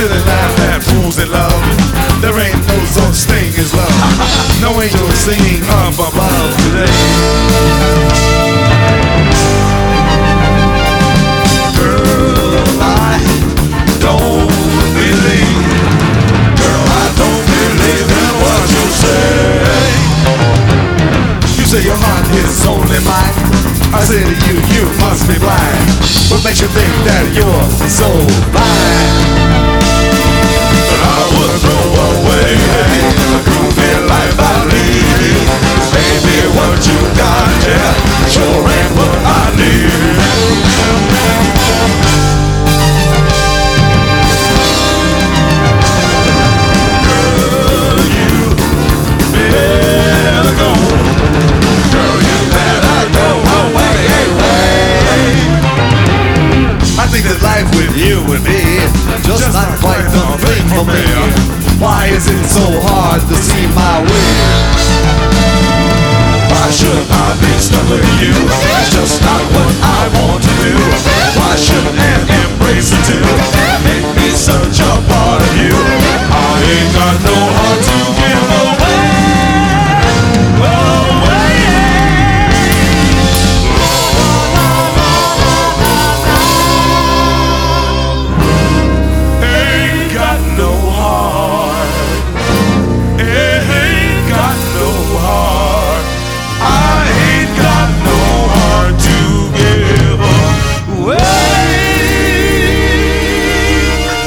silly laugh at fools in love. There ain't no such thing as love. No angel singing up above today. Girl, I don't believe. Girl, I don't believe in what you say. You say your heart is only mine. I say to you, you must be blind. What makes you think that you're so blind? But I would throw away the groovy life I lead. Baby, what you got, yeah, sure ain't what I need. Girl, you better go. Girl, you better go away. I think that life with you and me just not quite the thing for me. Why is it so hard to see my way? Why should I be stuck with you? It's just not what I want to do. Why should an embrace it too?